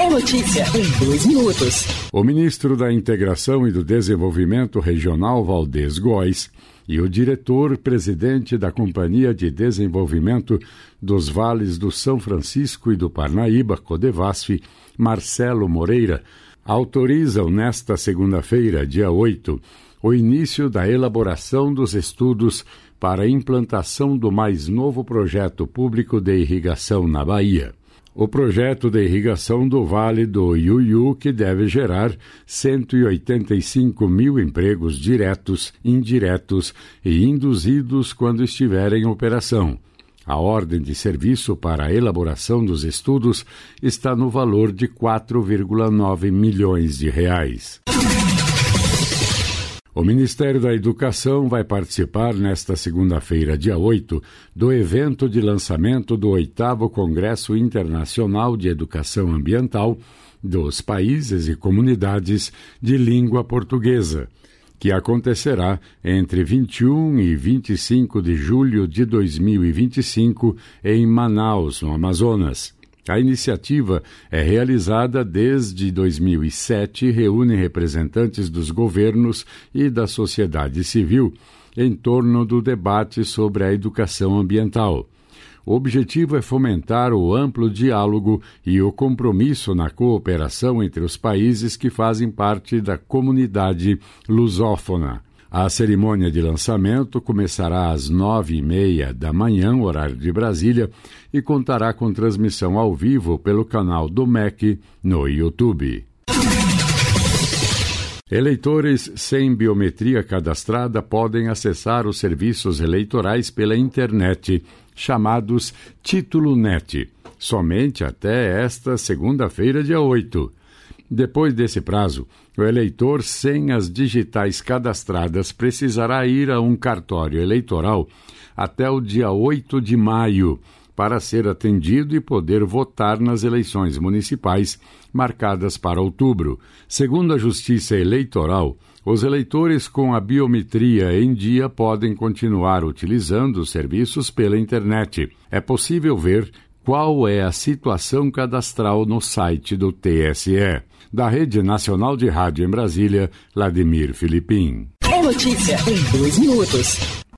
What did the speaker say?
É notícia em 2 minutos. O ministro da Integração e do Desenvolvimento Regional, Valdez Góes, e o diretor-presidente da Companhia de Desenvolvimento dos Vales do São Francisco e do Parnaíba, Codevasf, Marcelo Moreira, autorizam nesta segunda-feira, dia 8, o início da elaboração dos estudos para a implantação do mais novo projeto público de irrigação na Bahia. O projeto de irrigação do Vale do Iuiú, que deve gerar 185 mil empregos diretos, indiretos e induzidos quando estiver em operação. A ordem de serviço para a elaboração dos estudos está no valor de 4,9 milhões de reais. O Ministério da Educação vai participar nesta segunda-feira, dia 8, do evento de lançamento do 8º Congresso Internacional de Educação Ambiental dos Países e Comunidades de Língua Portuguesa, que acontecerá entre 21 e 25 de julho de 2025 em Manaus, no Amazonas. A iniciativa é realizada desde 2007 e reúne representantes dos governos e da sociedade civil em torno do debate sobre a educação ambiental. O objetivo é fomentar o amplo diálogo e o compromisso na cooperação entre os países que fazem parte da comunidade lusófona. A cerimônia de lançamento começará às 9h30 da manhã, horário de Brasília, e contará com transmissão ao vivo pelo canal do MEC no YouTube. Eleitores sem biometria cadastrada podem acessar os serviços eleitorais pela internet, chamados Título Net, somente até esta segunda-feira, dia 8. Depois desse prazo, o eleitor sem as digitais cadastradas precisará ir a um cartório eleitoral até o dia 8 de maio para ser atendido e poder votar nas eleições municipais marcadas para outubro. Segundo a Justiça Eleitoral, os eleitores com a biometria em dia podem continuar utilizando os serviços pela internet. É possível ver qual é a situação cadastral no site do TSE. Da Rede Nacional de Rádio em Brasília, Vladimir Filipim. É notícia em 2 minutos.